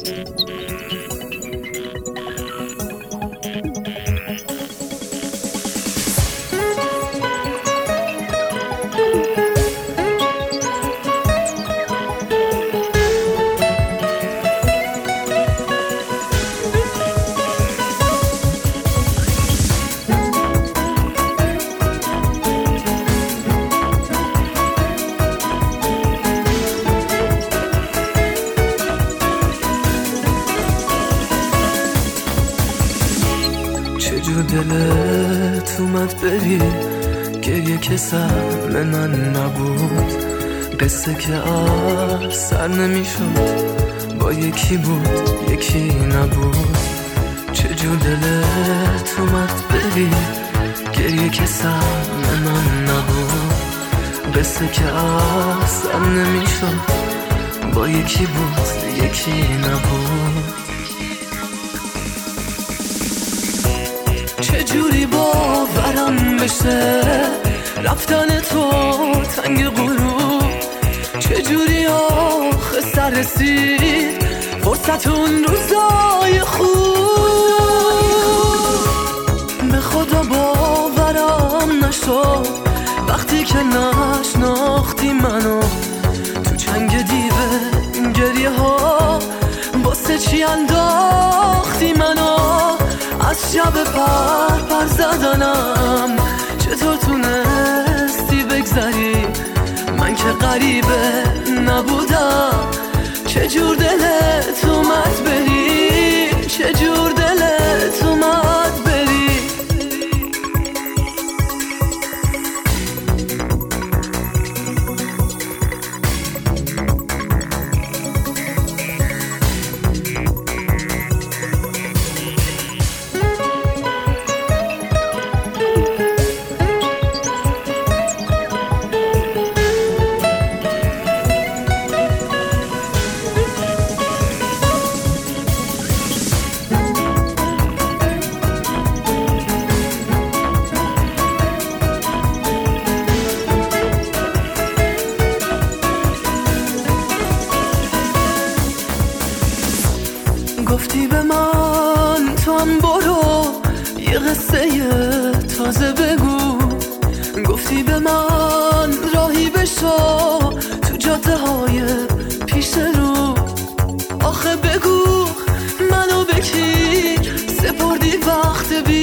چجور دلت اومد بری گریه که سهم من نبود، قصه که سر نمیشد با یکی بود یکی نبود. چجور دلت اومد بری گریه که سهم من نبود، قصه که سر نمیشد با یکی بود یکی نبود. چجوری باورم بشه رفتن تو تنگ غروب، چجوری آخه سر رسید فرصت اون روزای خوب. به خدا باورم نشد وقتی که نشناختی منو، تو چنگ دیوه گریه ها واسه چی انداختی منو. از شب پر زدنم چطور تونستی بگذری، من که غریبه نبودم. چجور دلت اومد بری، چجور دلت اومد بری. گفتی به من تو هم برو یه قصه تازه بگو، گفتی به من راهی بشو تو جاده های پیش رو. آخه بگو منو به کی سپردی وقت بی